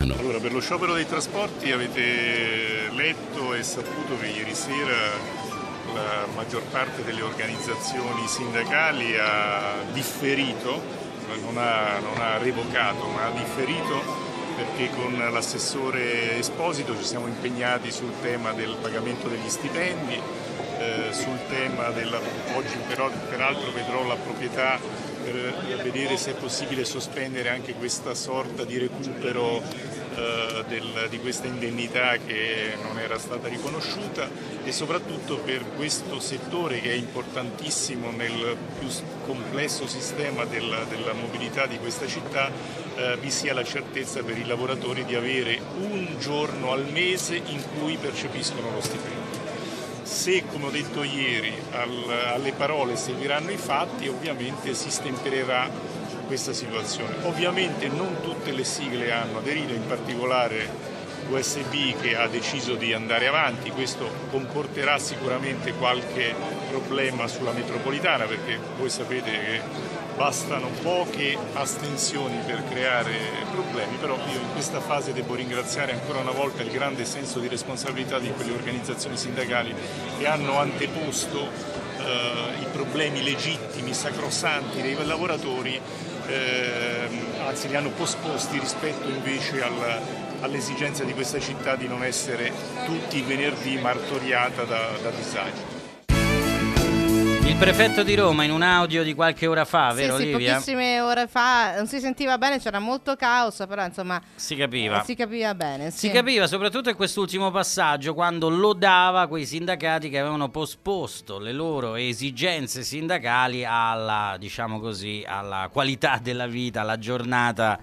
Milano. Allora, per lo sciopero dei trasporti avete letto e saputo che ieri sera la maggior parte delle organizzazioni sindacali ha differito, non ha revocato, ma ha differito, perché con l'assessore Esposito ci siamo impegnati sul tema del pagamento degli stipendi, sul tema oggi peraltro vedrò la proprietà per vedere se è possibile sospendere anche questa sorta di recupero di questa indennità che non era stata riconosciuta, e soprattutto per questo settore che è importantissimo nel più complesso sistema della mobilità di questa città, vi sia la certezza per i lavoratori di avere un giorno al mese in cui percepiscono lo stipendio. Se, come ho detto ieri, alle parole seguiranno i fatti, ovviamente si stempererà questa situazione. Ovviamente non tutte le sigle hanno aderito, in particolare USB che ha deciso di andare avanti. Questo comporterà sicuramente qualche problema sulla metropolitana, perché voi sapete che bastano poche astensioni per creare problemi, però io in questa fase devo ringraziare ancora una volta il grande senso di responsabilità di quelle organizzazioni sindacali che hanno anteposto i problemi legittimi, sacrosanti dei lavoratori, anzi li hanno posposti rispetto invece all'esigenza di questa città di non essere tutti i venerdì martoriata da disagi. Il prefetto di Roma in un audio di qualche ora fa, vero sì, Livia? Pochissime ore fa, non si sentiva bene, c'era molto caos, però insomma si capiva. Si capiva bene. Sì. Si capiva soprattutto in quest'ultimo passaggio, quando lodava quei sindacati che avevano posposto le loro esigenze sindacali alla, diciamo così, alla qualità della vita, alla giornata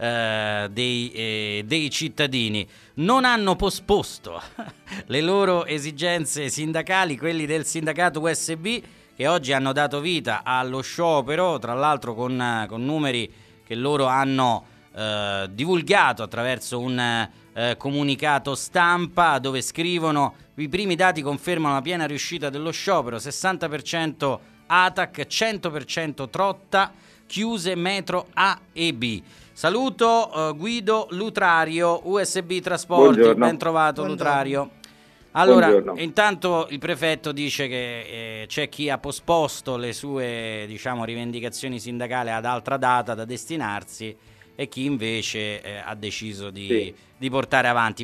dei cittadini. Non hanno posposto le loro esigenze sindacali, quelli del sindacato USB, che oggi hanno dato vita allo sciopero, tra l'altro con numeri che loro hanno divulgato attraverso un comunicato stampa, dove scrivono: i primi dati confermano la piena riuscita dello sciopero, 60% ATAC, 100% Trotta, chiuse metro A e B. Saluto Guido Lutrario, USB Trasporti. Buongiorno. Ben trovato. Buongiorno. Lutrario. Allora, buongiorno. Intanto il prefetto dice che c'è chi ha posposto le sue, diciamo, rivendicazioni sindacali ad altra data da destinarsi, e chi invece ha deciso di portare avanti.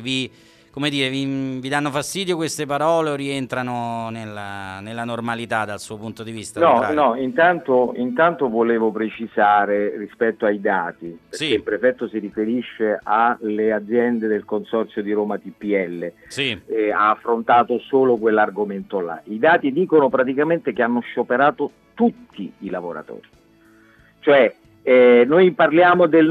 Vi danno fastidio queste parole o rientrano nella normalità dal suo punto di vista? No, intanto volevo precisare rispetto ai dati, perché il prefetto si riferisce alle aziende del consorzio di Roma TPL, ha affrontato solo quell'argomento là. I dati dicono praticamente che hanno scioperato tutti i lavoratori, cioè noi parliamo del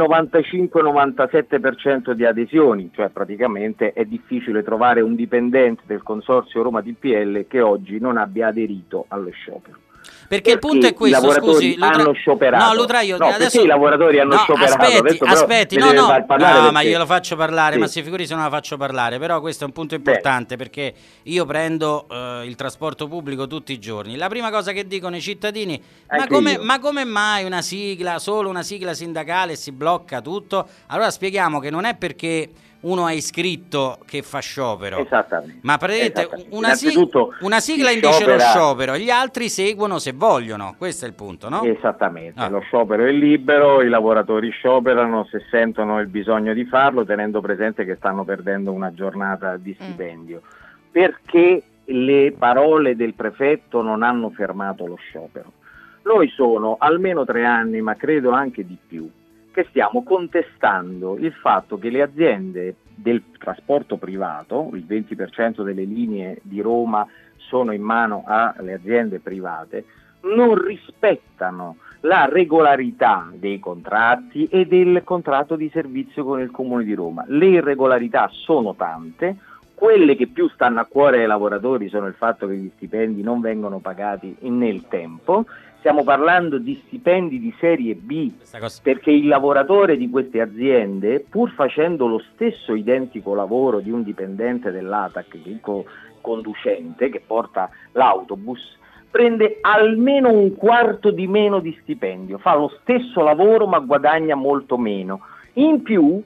95-97% di adesioni, cioè praticamente è difficile trovare un dipendente del consorzio Roma TPL che oggi non abbia aderito allo sciopero. Perché il punto è questo, scusi, hanno scioperato. No, Lutraio, no, adesso i lavoratori hanno scioperato. Aspetti, no, ma glielo faccio parlare, ma si figuri se non la faccio parlare, però questo è un punto importante, perché io prendo il trasporto pubblico tutti i giorni. La prima cosa che dicono i cittadini: ma come mai una sigla, solo una sigla sindacale, si blocca tutto? Allora spieghiamo che non è perché uno è iscritto che fa sciopero. Esattamente. Ma praticamente una sigla indice lo sciopero, gli altri seguono se vogliono. Questo è il punto, no? Esattamente. Lo sciopero è libero, i lavoratori scioperano se sentono il bisogno di farlo, tenendo presente che stanno perdendo una giornata di stipendio. Perché le parole del prefetto non hanno fermato lo sciopero? Noi sono almeno 3 anni, ma credo anche di più, che stiamo contestando il fatto che le aziende del trasporto privato, il 20% delle linee di Roma sono in mano alle aziende private, non rispettano la regolarità dei contratti e del contratto di servizio con il Comune di Roma. Le irregolarità sono tante, quelle che più stanno a cuore ai lavoratori sono il fatto che gli stipendi non vengono pagati nel tempo. Stiamo parlando di stipendi di serie B, perché il lavoratore di queste aziende, pur facendo lo stesso identico lavoro di un dipendente dell'ATAC, conducente, che porta l'autobus, prende almeno un quarto di meno di stipendio, fa lo stesso lavoro ma guadagna molto meno. In più,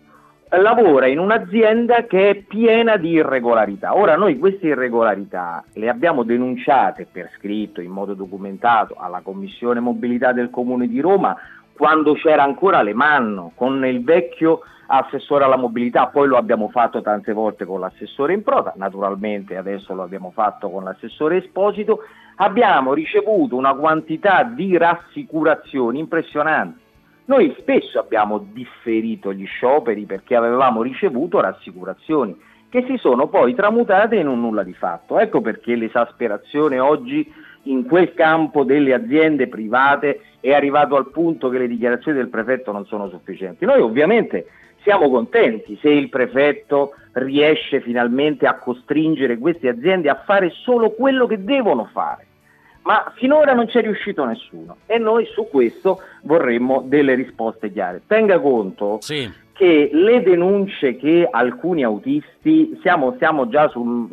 lavora in un'azienda che è piena di irregolarità. Ora noi queste irregolarità le abbiamo denunciate per scritto, in modo documentato, alla Commissione Mobilità del Comune di Roma, quando c'era ancora Alemanno, con il vecchio assessore alla mobilità, poi lo abbiamo fatto tante volte con l'assessore Improta, naturalmente adesso lo abbiamo fatto con l'assessore Esposito. Abbiamo ricevuto una quantità di rassicurazioni impressionanti. Noi spesso abbiamo differito gli scioperi perché avevamo ricevuto rassicurazioni che si sono poi tramutate in un nulla di fatto. Ecco perché l'esasperazione oggi in quel campo delle aziende private è arrivato al punto che le dichiarazioni del prefetto non sono sufficienti. Noi ovviamente siamo contenti se il prefetto riesce finalmente a costringere queste aziende a fare solo quello che devono fare. Ma finora non c'è riuscito nessuno e noi su questo vorremmo delle risposte chiare. Tenga conto che le denunce che alcuni autisti, siamo già su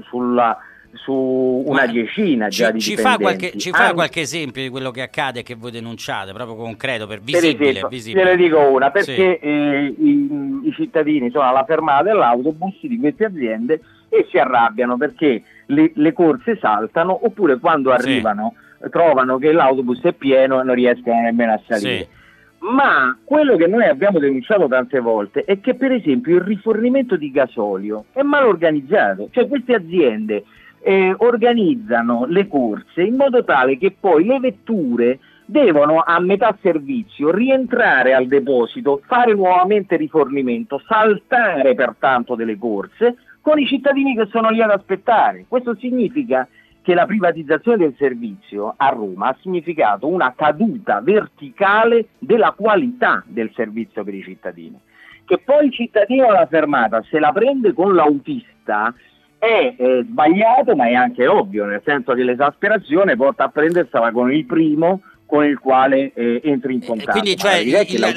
una decina già di dipendenti. Ci fa qualche esempio di quello che accade e che voi denunciate, proprio concreto, visibile. Ve ne dico una, perché i cittadini sono alla fermata dell'autobus di queste aziende e si arrabbiano perché le corse saltano, oppure quando arrivano trovano che l'autobus è pieno e non riescono nemmeno a salire. Ma quello che noi abbiamo denunciato tante volte è che per esempio il rifornimento di gasolio è mal organizzato, cioè queste aziende organizzano le corse in modo tale che poi le vetture devono a metà servizio rientrare al deposito, fare nuovamente rifornimento, saltare pertanto delle corse con i cittadini che sono lì ad aspettare. Questo significa che la privatizzazione del servizio a Roma ha significato una caduta verticale della qualità del servizio per i cittadini. Che poi il cittadino alla fermata se la prende con l'autista è sbagliato, ma è anche ovvio, nel senso che l'esasperazione porta a prendersela con il primo con il quale entri in contatto. Quindi cioè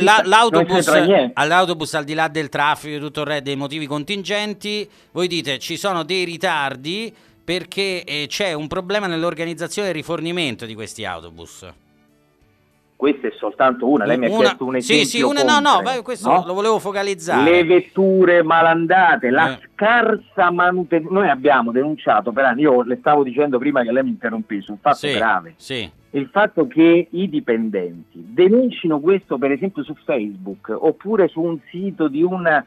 all'autobus, al di là del traffico e tutto il resto, dei motivi contingenti, voi dite ci sono dei ritardi perché c'è un problema nell'organizzazione e rifornimento di questi autobus. Questa è soltanto una, lei mi ha chiesto un esempio. Questo no? Lo volevo focalizzare. Le vetture malandate, la scarsa manutenzione. Noi abbiamo denunciato per anni, io le stavo dicendo prima che lei mi interrompì, su un fatto grave. Il fatto che i dipendenti denuncino questo per esempio su Facebook oppure su un sito di un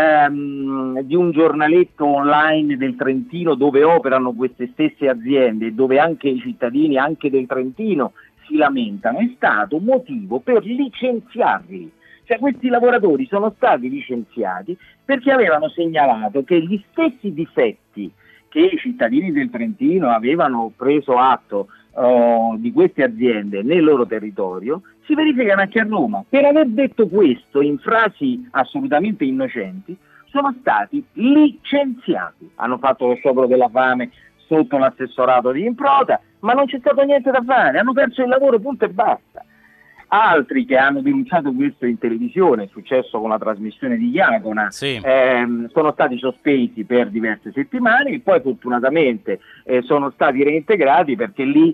giornaletto online del Trentino dove operano queste stesse aziende e dove anche i cittadini anche del Trentino si lamentano, è stato motivo per licenziarli. Cioè questi lavoratori sono stati licenziati perché avevano segnalato che gli stessi difetti che i cittadini del Trentino avevano preso atto di queste aziende nel loro territorio si verificano anche a Roma. Per aver detto questo in frasi assolutamente innocenti sono stati licenziati. Hanno fatto lo sciopero della fame sotto l'assessorato di Improta, ma non c'è stato niente da fare, hanno perso il lavoro, punto e basta. Altri che hanno denunciato questo in televisione, è successo con la trasmissione di Iacona, sono stati sospesi per diverse settimane e poi fortunatamente sono stati reintegrati perché lì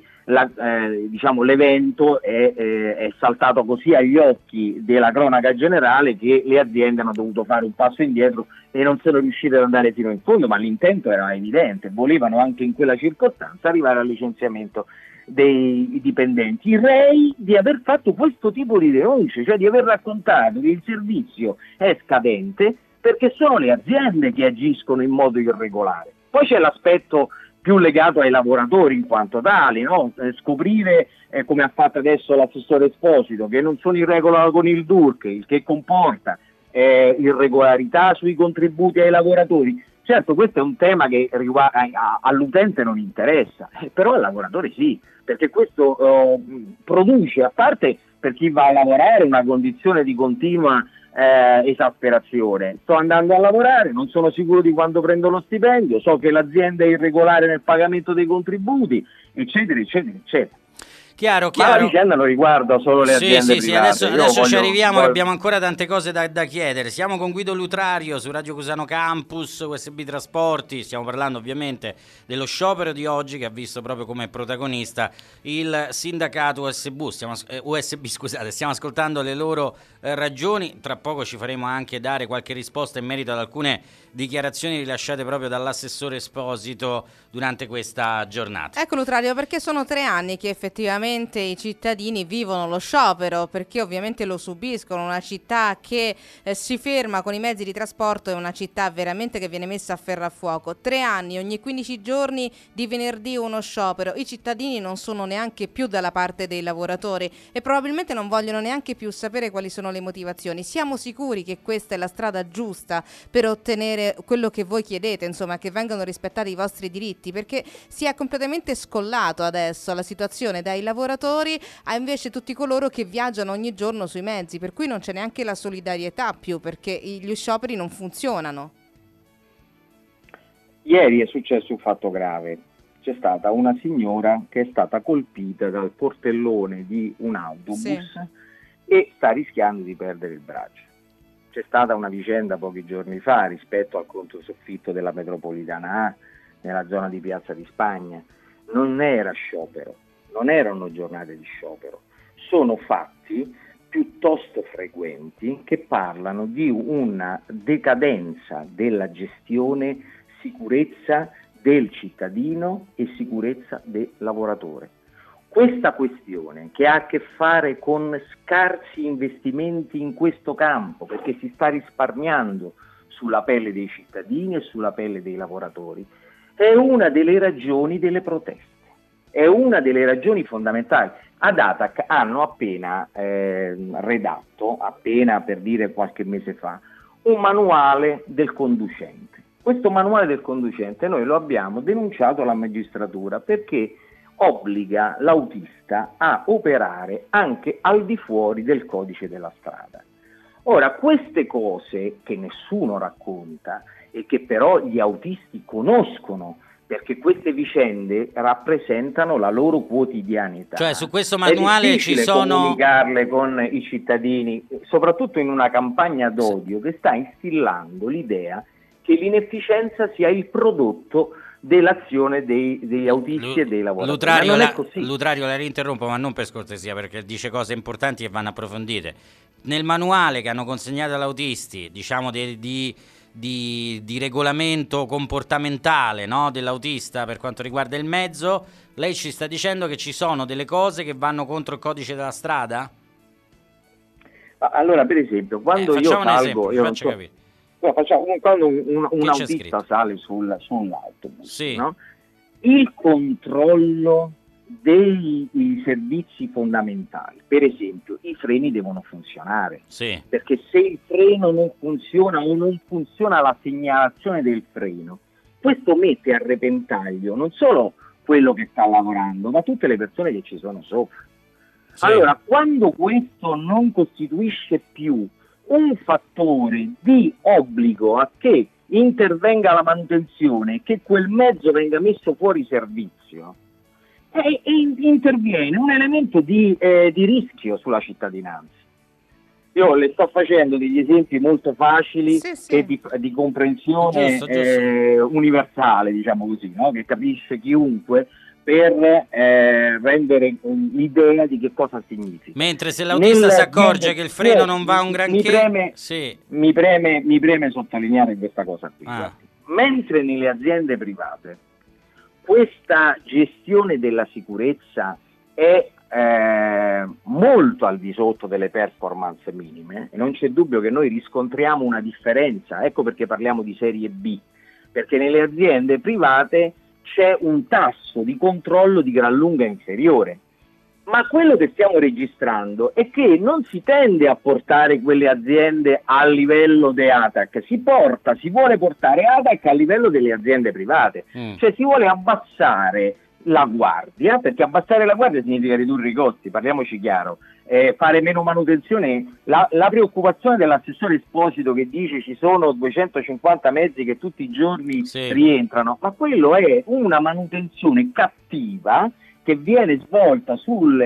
l'evento è saltato così agli occhi della cronaca generale che le aziende hanno dovuto fare un passo indietro e non sono riuscite ad andare fino in fondo, ma l'intento era evidente, volevano anche in quella circostanza arrivare al licenziamento dei dipendenti. Rei di aver fatto questo tipo di denunce, cioè di aver raccontato che il servizio è scadente perché sono le aziende che agiscono in modo irregolare. Poi c'è l'aspetto più legato ai lavoratori in quanto tali, no? Scoprire, come ha fatto adesso l'assessore Esposito, che non sono in regola con il DURC, il che comporta irregolarità sui contributi ai lavoratori. Certo, questo è un tema che all'utente non interessa, però al lavoratore sì, perché questo produce, a parte per chi va a lavorare, una condizione di continua esasperazione. Sto andando a lavorare, non sono sicuro di quando prendo lo stipendio, so che l'azienda è irregolare nel pagamento dei contributi, eccetera, eccetera, eccetera. Chiaro. Ma la vicenda non riguarda solo le aziende private. Sì, adesso ci arriviamo, abbiamo ancora tante cose da chiedere. Siamo con Guido Lutrario su Radio Cusano Campus, USB Trasporti, stiamo parlando ovviamente dello sciopero di oggi che ha visto proprio come protagonista il sindacato USB, stiamo ascoltando le loro ragioni, tra poco ci faremo anche dare qualche risposta in merito ad alcune dichiarazioni rilasciate proprio dall'assessore Esposito durante questa giornata. Ecco Lutrario, perché sono 3 anni che effettivamente i cittadini vivono lo sciopero, perché ovviamente lo subiscono. Una città che si ferma con i mezzi di trasporto è una città veramente che viene messa a ferro a fuoco. 3 anni, ogni 15 giorni di venerdì uno sciopero. I cittadini non sono neanche più dalla parte dei lavoratori e probabilmente non vogliono neanche più sapere quali sono le motivazioni. Siamo sicuri che questa è la strada giusta per ottenere quello che voi chiedete, insomma, che vengano rispettati i vostri diritti, perché si è completamente scollato adesso la situazione dai lavoratori a invece tutti coloro che viaggiano ogni giorno sui mezzi, per cui non c'è neanche la solidarietà più, perché gli scioperi non funzionano. Ieri è successo un fatto grave. C'è stata una signora che è stata colpita dal portellone di un autobus e sta rischiando di perdere il braccio. C'è stata una vicenda pochi giorni fa rispetto al controsoffitto della metropolitana A nella zona di Piazza di Spagna. Non era sciopero, non erano giornate di sciopero, sono fatti piuttosto frequenti che parlano di una decadenza della gestione sicurezza del cittadino e sicurezza del lavoratore. Questa questione che ha a che fare con scarsi investimenti in questo campo, perché si sta risparmiando sulla pelle dei cittadini e sulla pelle dei lavoratori, è una delle ragioni delle proteste, è una delle ragioni fondamentali. Ad ATAC hanno appena redatto, appena per dire qualche mese fa, un manuale del conducente. Questo manuale del conducente noi lo abbiamo denunciato alla magistratura perché obbliga l'autista a operare anche al di fuori del codice della strada. Ora, queste cose che nessuno racconta e che però gli autisti conoscono, perché queste vicende rappresentano la loro quotidianità. Cioè su questo manuale ci sono... comunicarle con i cittadini, soprattutto in una campagna d'odio che sta instillando l'idea che l'inefficienza sia il prodotto dell'azione degli autisti e dei lavoratori. Lutrario, la rinterrompo, ma non per scortesia, perché dice cose importanti e vanno approfondite. Nel manuale che hanno consegnato agli autisti, diciamo di regolamento comportamentale, no, dell'autista per quanto riguarda il mezzo, lei ci sta dicendo che ci sono delle cose che vanno contro il codice della strada? Allora, per esempio, quando io salgo... faccia capire. Quando un autista sale sull'autobus, no? Il controllo dei servizi fondamentali, per esempio i freni devono funzionare, perché se il freno non funziona o non funziona la segnalazione del freno, questo mette a repentaglio non solo quello che sta lavorando, ma tutte le persone che ci sono sopra. Allora, quando questo non costituisce più un fattore di obbligo a che intervenga la manutenzione, che quel mezzo venga messo fuori servizio, e interviene un elemento di rischio sulla cittadinanza. Io le sto facendo degli esempi molto facili e di comprensione universale, diciamo così, no? Che capisce chiunque, per rendere l'idea di che cosa significa. Mentre se l'autista si accorge che il freno non va un granché... Mi preme sottolineare questa cosa qui. Mentre nelle aziende private questa gestione della sicurezza è molto al di sotto delle performance minime, e non c'è dubbio che noi riscontriamo una differenza, ecco perché parliamo di serie B, perché nelle aziende private c'è un tasso di controllo di gran lunga inferiore, ma quello che stiamo registrando è che non si tende a portare quelle aziende a livello di ATAC, si vuole portare ATAC a livello delle aziende private, cioè si vuole abbassare la guardia, perché abbassare la guardia significa ridurre i costi, parliamoci chiaro, fare meno manutenzione. La preoccupazione dell'assessore Esposito che dice ci sono 250 mezzi che tutti i giorni rientrano, ma quello è una manutenzione cattiva che viene svolta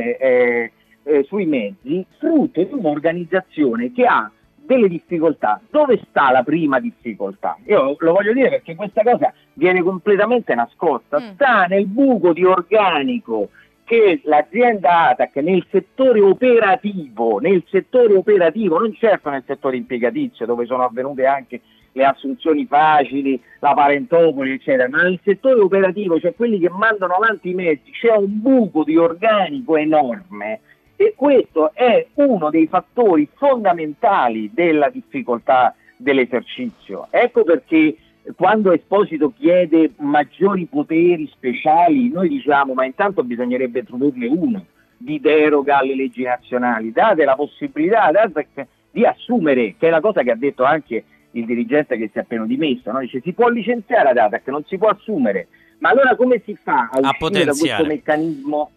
sui mezzi, frutto di un'organizzazione che ha delle difficoltà. Dove sta la prima difficoltà? Io lo voglio dire perché questa cosa viene completamente nascosta. Sta nel buco di organico che l'azienda ATAC nel settore operativo, non certo nel settore impiegatizio, dove sono avvenute anche le assunzioni facili, la parentopoli, eccetera, ma nel settore operativo, cioè quelli che mandano avanti i mezzi, c'è un buco di organico enorme, e questo è uno dei fattori fondamentali della difficoltà dell'esercizio. Ecco perché quando Esposito chiede maggiori poteri speciali, noi diciamo ma intanto bisognerebbe introdurne uno di deroga alle leggi nazionali, date la possibilità ad ATAC di assumere, che è la cosa che ha detto anche il dirigente che si è appena dimesso, no? Dice si può licenziare ad ATAC, non si può assumere, ma allora come si fa a uscire da questo meccanismo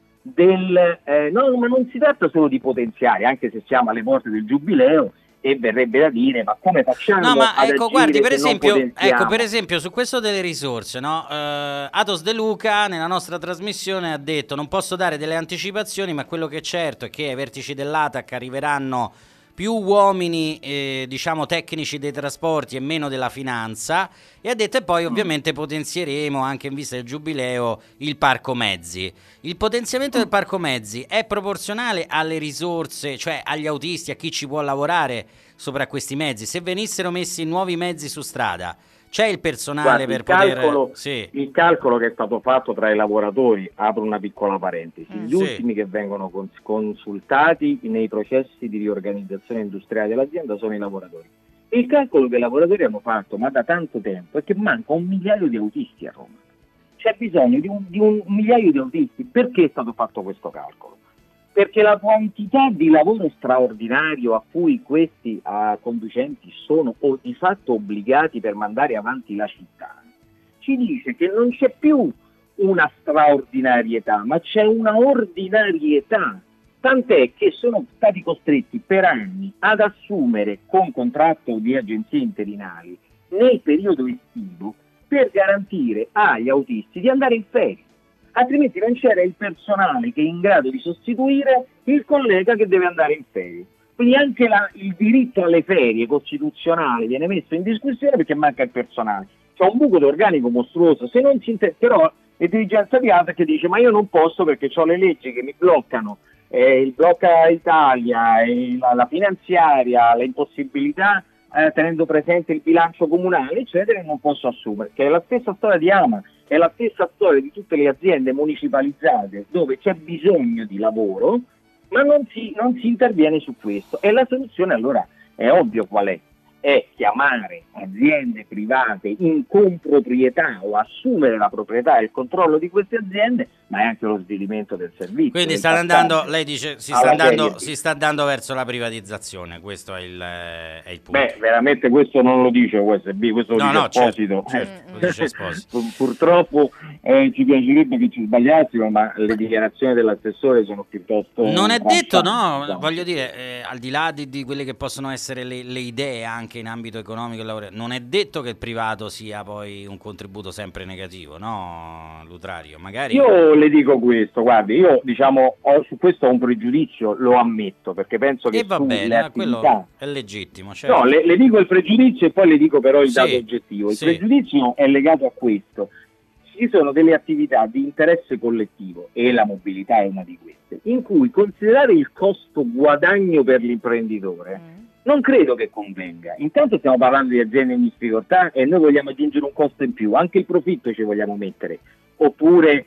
no, ma non si tratta solo di potenziare, anche se siamo alle porte del giubileo, e verrebbe da dire ma come facciamo ad ecco, agire guardi, per se esempio su questo delle risorse, no? Atos De Luca nella nostra trasmissione ha detto non posso dare delle anticipazioni, ma quello che è certo è che ai vertici dell'ATAC arriveranno più uomini diciamo tecnici dei trasporti e meno della finanza, e ha detto e poi ovviamente potenzieremo anche in vista del giubileo il parco mezzi. Il potenziamento del parco mezzi è proporzionale alle risorse, cioè agli autisti, a chi ci può lavorare sopra questi mezzi? Se venissero messi nuovi mezzi su strada, c'è il personale per poter... Il calcolo che è stato fatto tra i lavoratori, apro una piccola parentesi, gli ultimi che vengono consultati nei processi di riorganizzazione industriale dell'azienda sono i lavoratori. Il calcolo che i lavoratori hanno fatto, ma da tanto tempo, è che manca 1 migliaio di autisti a Roma. C'è bisogno di un migliaio di autisti. Perché è stato fatto questo calcolo? Perché la quantità di lavoro straordinario a cui questi conducenti sono di fatto obbligati per mandare avanti la città ci dice che non c'è più una straordinarietà, ma c'è una ordinarietà, tant'è che sono stati costretti per anni ad assumere con contratto di agenzie interinali nel periodo estivo per garantire agli autisti di andare in ferie. Altrimenti non c'era il personale che è in grado di sostituire il collega che deve andare in ferie. Quindi anche il diritto alle ferie costituzionale viene messo in discussione perché manca il personale. C'è un buco d'organico mostruoso, se non si però la dirigenza di ATAC che dice ma io non posso perché ho le leggi che mi bloccano, il blocca Italia, la finanziaria, le impossibilità tenendo presente il bilancio comunale, eccetera, e non posso assumere, che è la stessa storia di AMA. È la stessa storia di tutte le aziende municipalizzate dove c'è bisogno di lavoro, ma non si interviene su questo. E la soluzione allora è ovvio qual è? È chiamare aziende private in comproprietà o assumere la proprietà e il controllo di queste aziende, ma è anche lo svilimento del servizio. Quindi lei dice si sta andando verso la privatizzazione, questo è il punto. Beh, veramente questo non lo dice USB, questo lo dice Esposito. Certo, lo dice Esposito. Purtroppo ci piacerebbe che ci sbagliassimo, ma le dichiarazioni dell'assessore sono piuttosto... Non è detto, no, voglio dire, al di là di quelle che possono essere le idee anche in ambito economico e lavorativo, non è detto che il privato sia poi un contributo sempre negativo, no, Lutrario? Magari... Io le dico questo, guardi, io diciamo su questo ho un pregiudizio, lo ammetto, perché penso che va bene, attività... quello è legittimo, certo. No, le dico il pregiudizio e poi le dico però il dato oggettivo. Il pregiudizio è legato a questo. Ci sono delle attività di interesse collettivo, e la mobilità è una di queste, in cui considerare il costo guadagno per l'imprenditore non credo che convenga. Intanto stiamo parlando di aziende in difficoltà e noi vogliamo aggiungere un costo in più, anche il profitto ci vogliamo mettere, oppure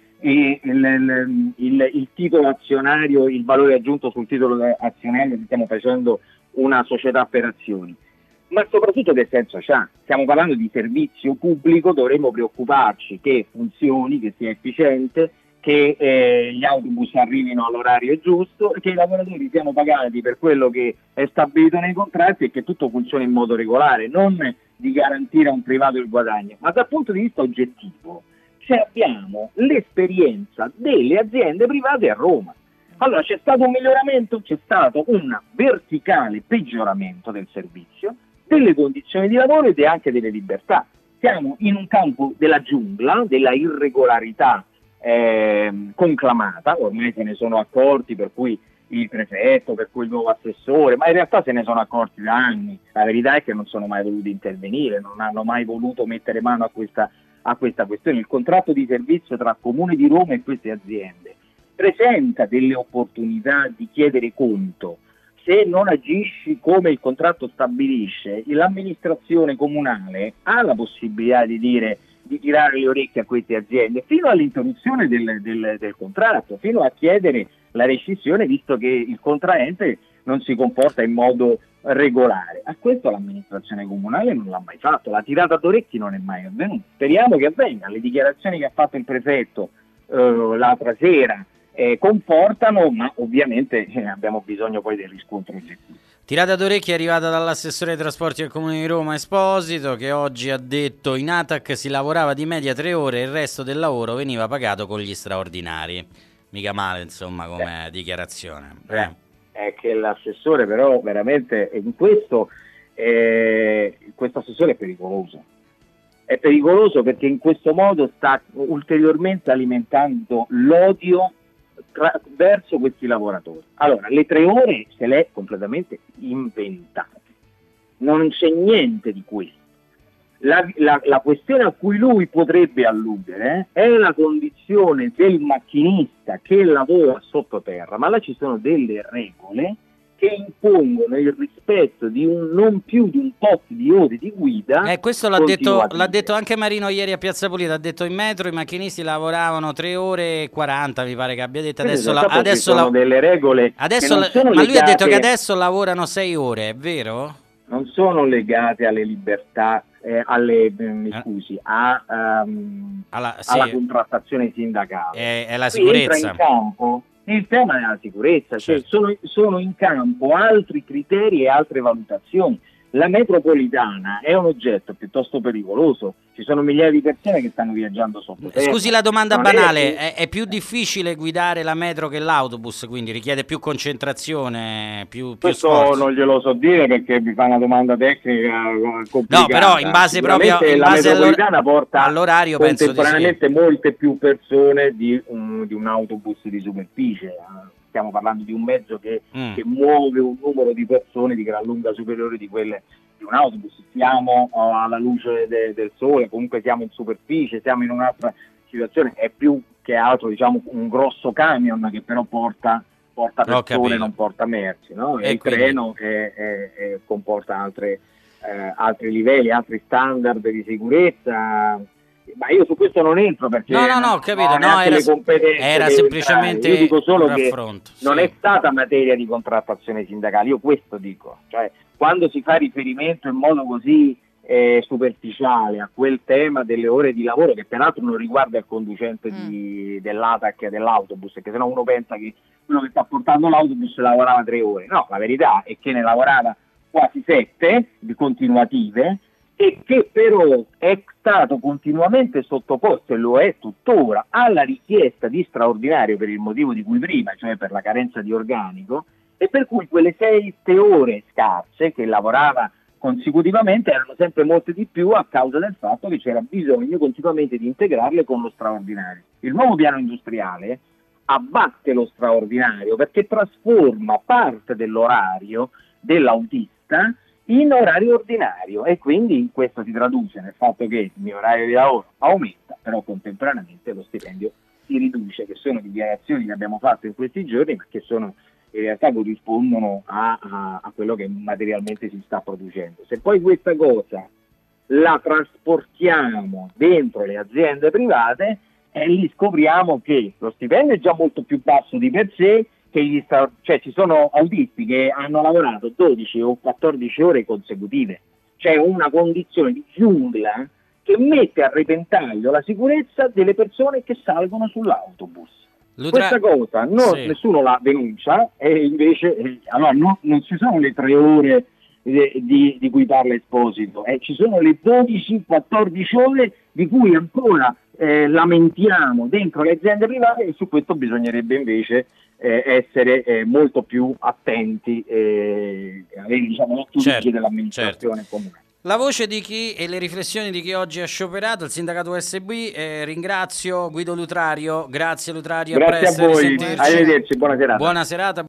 il titolo azionario, il valore aggiunto sul titolo azionario, stiamo facendo una società per azioni. Ma soprattutto che senso c'ha? Stiamo parlando di servizio pubblico, dovremmo preoccuparci che funzioni, che sia efficiente, che gli autobus arrivino all'orario giusto, che i lavoratori siano pagati per quello che è stabilito nei contratti e che tutto funzioni in modo regolare, non di garantire a un privato il guadagno. Ma dal punto di vista oggettivo, abbiamo l'esperienza delle aziende private a Roma. Allora c'è stato un miglioramento, c'è stato un verticale peggioramento del servizio, delle condizioni di lavoro ed anche delle libertà. Siamo in un campo della giungla, della irregolarità conclamata, ormai se ne sono accorti, per cui il prefetto, per cui il nuovo assessore, ma in realtà se ne sono accorti da anni. La verità è che non sono mai voluti intervenire, non hanno mai voluto mettere mano a questa questione. Il contratto di servizio tra Comune di Roma e queste aziende presenta delle opportunità di chiedere conto. Se non agisci come il contratto stabilisce, l'amministrazione comunale ha la possibilità di tirare le orecchie a queste aziende fino all'interruzione del contratto, fino a chiedere la rescissione, visto che il contraente non si comporta in modo regolare. A questo l'amministrazione comunale non l'ha mai fatto, la tirata d'orecchi non è mai avvenuta. Speriamo che avvenga. Le dichiarazioni che ha fatto il prefetto l'altra sera confortano, ma ovviamente abbiamo bisogno poi del riscontro oggettivo. Tirata d'orecchi è arrivata dall'assessore ai trasporti del Comune di Roma Esposito, che oggi ha detto in ATAC si lavorava di media 3 ore e il resto del lavoro veniva pagato con gli straordinari. Mica male, insomma, come dichiarazione. È che l'assessore però veramente in questo assessore è pericoloso. È pericoloso perché in questo modo sta ulteriormente alimentando l'odio verso questi lavoratori. Allora, le 3 ore se le è completamente inventate. Non c'è niente di questo. La questione a cui lui potrebbe alludere è la condizione del macchinista che lavora sottoterra, ma là ci sono delle regole che impongono il rispetto di non più di un tot di ore di guida. Questo l'ha detto anche Marino ieri a Piazza Pulita, ha detto in metro i macchinisti lavoravano 3 ore e 40, mi pare che abbia detto. Adesso sono delle regole ma lui ha detto che adesso lavorano 6 ore, è vero? Non sono legate alle libertà, alla contrattazione sindacale. È la sicurezza. Entra in campo il tema della sicurezza, certo. Cioè sono in campo altri criteri e altre valutazioni. La metropolitana è un oggetto piuttosto pericoloso, ci sono migliaia di persone che stanno viaggiando sottoterra. Scusi la domanda banale, è più difficile guidare la metro che l'autobus, quindi richiede più concentrazione, più Questo sforzo? non glielo so dire perché mi fa una domanda tecnica complicata. No, però in base proprio la metropolitana porta all'orario penso contemporaneamente molte più persone di un autobus di superficie. Stiamo parlando di un mezzo che muove un numero di persone di gran lunga superiore di quelle di un autobus. Siamo alla luce del sole, comunque siamo in superficie, siamo in un'altra situazione, è più che altro un grosso camion che però porta persone, non porta merci, no? E il treno comporta altri livelli, altri standard di sicurezza. Ma io su questo non entro perché ho capito, era semplicemente io dico solo un che raffronto, non è stata materia di contrattazione sindacale, io questo dico, cioè quando si fa riferimento in modo così superficiale a quel tema delle ore di lavoro, che peraltro non riguarda il conducente dell'ATAC e dell'autobus, perché sennò uno pensa che quello che sta portando l'autobus lavorava 3 ore, no, la verità è che ne lavorava quasi 7 di continuative, e che però è stato continuamente sottoposto, e lo è tuttora, alla richiesta di straordinario per il motivo di cui prima, cioè per la carenza di organico, e per cui quelle 7 ore scarse che lavorava consecutivamente erano sempre molte di più a causa del fatto che c'era bisogno continuamente di integrarle con lo straordinario. Il nuovo piano industriale abbatte lo straordinario perché trasforma parte dell'orario dell'autista in orario ordinario, e quindi questo si traduce nel fatto che il mio orario di lavoro aumenta, però contemporaneamente lo stipendio si riduce, che sono dichiarazioni che abbiamo fatto in questi giorni, ma che sono in realtà corrispondono a quello che materialmente si sta producendo. Se poi questa cosa la trasportiamo dentro le aziende private, e lì scopriamo che lo stipendio è già molto più basso di per sé, cioè ci sono autisti che hanno lavorato 12 o 14 ore consecutive, c'è una condizione di giungla che mette a repentaglio la sicurezza delle persone che salgono sull'autobus. Questa cosa nessuno la denuncia, e invece allora non ci sono le 3 ore di cui parla Esposito, ci sono le 12-14 ore di cui ancora lamentiamo dentro le aziende private, e su questo bisognerebbe invece essere molto più attenti e avere l'occhio dell'amministrazione comune. La voce di chi e le riflessioni di chi oggi ha scioperato, il sindacato USB, ringrazio Guido Lutrario, grazie Lutrario, Grazie a voi, risentirci. arrivederci, buona serata. Buona serata.